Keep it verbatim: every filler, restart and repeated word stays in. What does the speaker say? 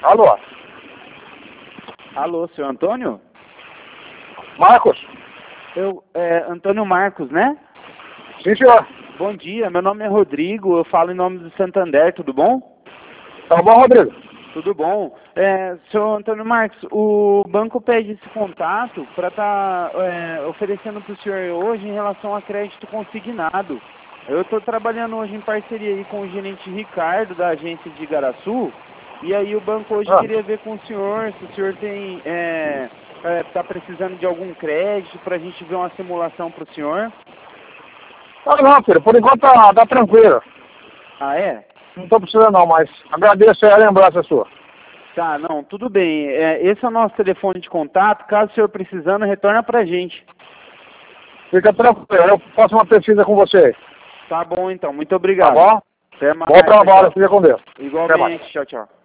Alô? Alô, senhor Antônio? Marcos? Eu, é, Antônio Marcos, né? Sim, senhor. Bom dia, meu nome é Rodrigo, eu falo em nome do Santander, tudo bom? Tá bom, Rodrigo? Tudo bom. É, senhor Antônio Marcos, o banco pede esse contato para estar tá, é, oferecendo para o senhor hoje em relação a crédito consignado. Eu estou trabalhando hoje em parceria aí com o gerente Ricardo, da agência de Igaraçu, e aí o banco hoje Ah. queria ver com o senhor se o senhor tem, é, é, tá precisando de algum crédito para a gente ver uma simulação para o senhor. Ah, não, filho, por enquanto tá, tá tranquilo. Ah, é? Não tô precisando não, mas agradeço aí a lembrança sua. Tá, não, tudo bem. É, esse é o nosso telefone de contato. Caso o senhor precisando, retorna pra gente. Fica tranquilo, eu faço uma pesquisa com você. Tá bom, então. Muito Tá obrigado. bom? Até mais. Bom trabalho, Tchau, fica com Deus. tchau. Até mais. Igualmente. Tchau, tchau.